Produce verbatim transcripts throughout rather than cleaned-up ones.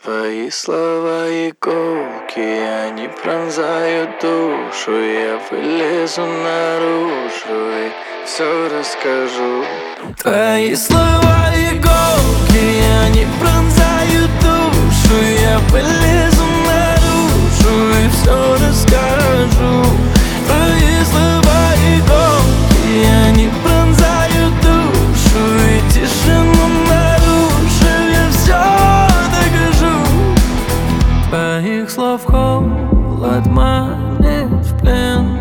Твои слова иголки, они пронзают душу. Я вылезу наружу и все расскажу. Твои слова иголки, они пронзают душу. Я вылезу наружу и все расскажу. Твои слова иголки, они пронзают душу. И тишину наружу я все докажу. Твоих слов холод манит в плен.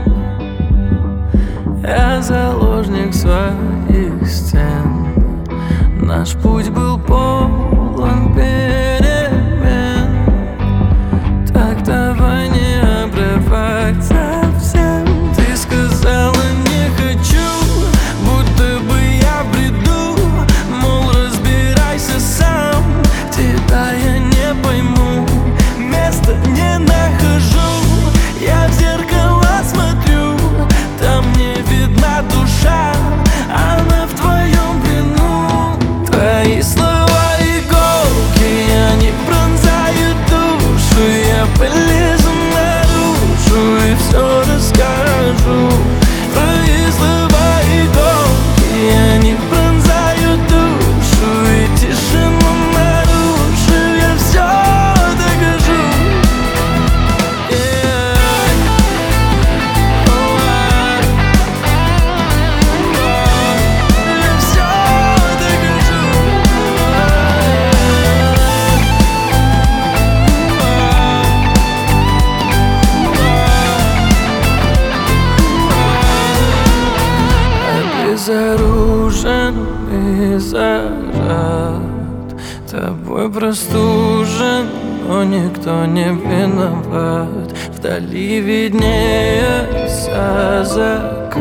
Я заложник своих стен. Наш путь был полон перемен. Так давай не обрывать совсем. Ты сказала не хочу, будто бы я бреду. Мол, разбирайся сам, тебя я не пойму. Места не нахожу, я в зеркало смотрю. Там не видна душа, она в твоем плену. Твои слова иголки, они пронзают душу. Я полезу наружу и все расскажу. Твои слова иголки, они пронзают душу. И тишину наружу я все докажу. Безоружен и зажат, тобой простужен, но никто не виноват. Вдали виднеется закат,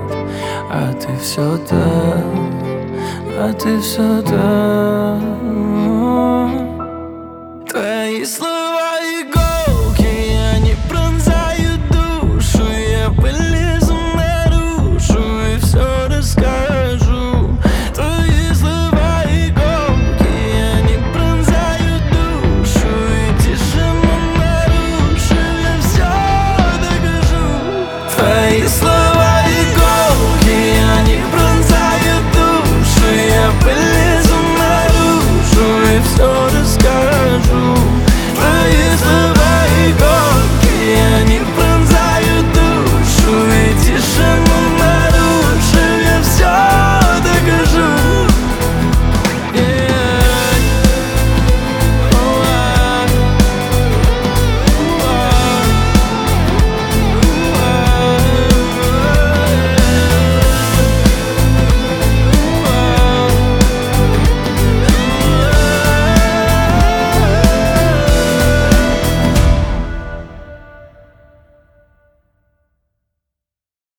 а ты все там, а ты все там.